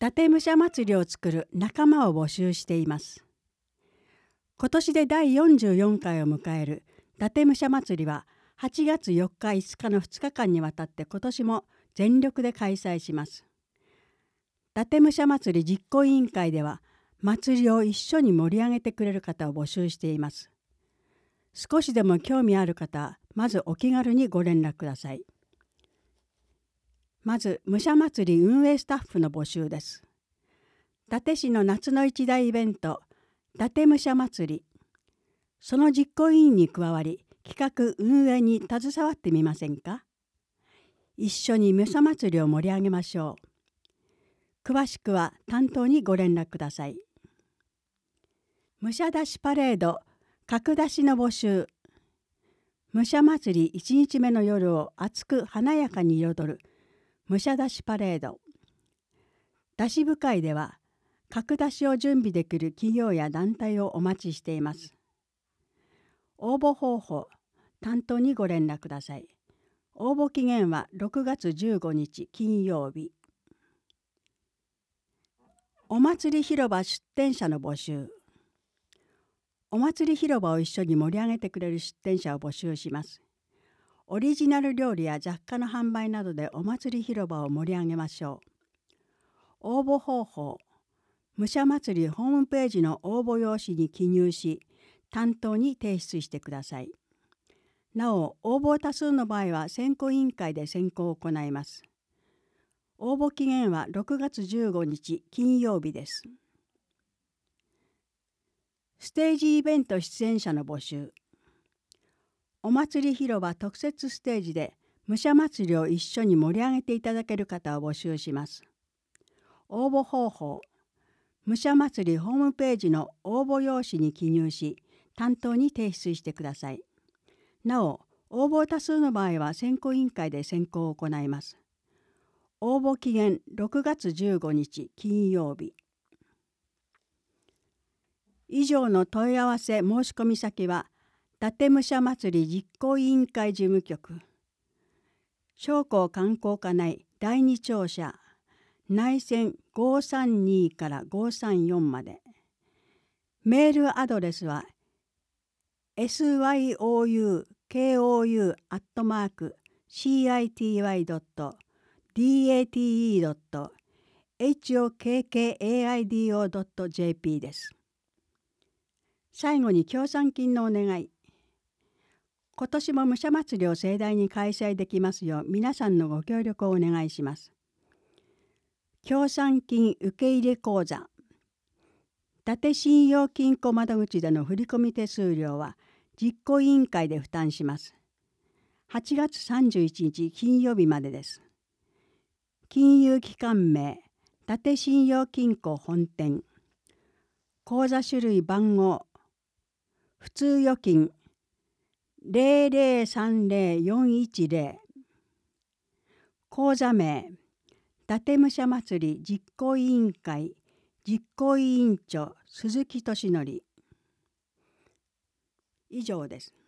達武者祭りを作る仲間を募集しています。今年で第44回を迎える達武者祭りは8月4日5日の2日間にわたって今年も全力で開催します。達武者祭り実行委員会では祭りを一緒に盛り上げてくれる方を募集しています。少しでも興味ある方はまずお気軽にご連絡ください。まず武者祭り運営スタッフの募集です。伊達市の夏の一大イベント伊達武者祭り、その実行委員に加わり企画運営に携わってみませんか。一緒に武者祭りを盛り上げましょう。詳しくは担当にご連絡ください。武者出しパレード角出しの募集。武者祭り1日目の夜を熱く華やかに彩る武者出しパレード。出し部会では角出しを準備できる企業や団体をお待ちしています。応募方法、担当にご連絡ください。応募期限は6月15日金曜日。お祭り広場出店者の募集。お祭り広場を一緒に盛り上げてくれる出店者を募集します。オリジナル料理や雑貨の販売などでお祭り広場を盛り上げましょう。応募方法、武者祭りホームページの応募用紙に記入し、担当に提出してください。なお、応募多数の場合は選考委員会で選考を行います。応募期限は6月15日金曜日です。ステージイベント出演者の募集。お祭り広場特設ステージで武者祭りを一緒に盛り上げていただける方を募集します。応募方法、武者祭りホームページの応募用紙に記入し、担当に提出してください。なお、応募多数の場合は選考委員会で選考を行います。応募期限6月15日金曜日。以上の問い合わせ申し込み先は、伊達武者祭り実行委員会事務局、商工観光課内第2庁舎、内線532から534まで。メールアドレスは syou.city.date.hokkaidо.jp です。最後に協賛金のお願い。今年も武者祭りを盛大に開催できますよう皆さんのご協力をお願いします。協賛金受入口座。伊達信用金庫窓口での振込手数料は実行委員会で負担します。8月31日金曜日までです。金融機関名、伊達信用金庫本店。口座種類番号、普通預金0030410。口座名、伊達武者祭り実行委員会実行委員長鈴木俊則。以上です。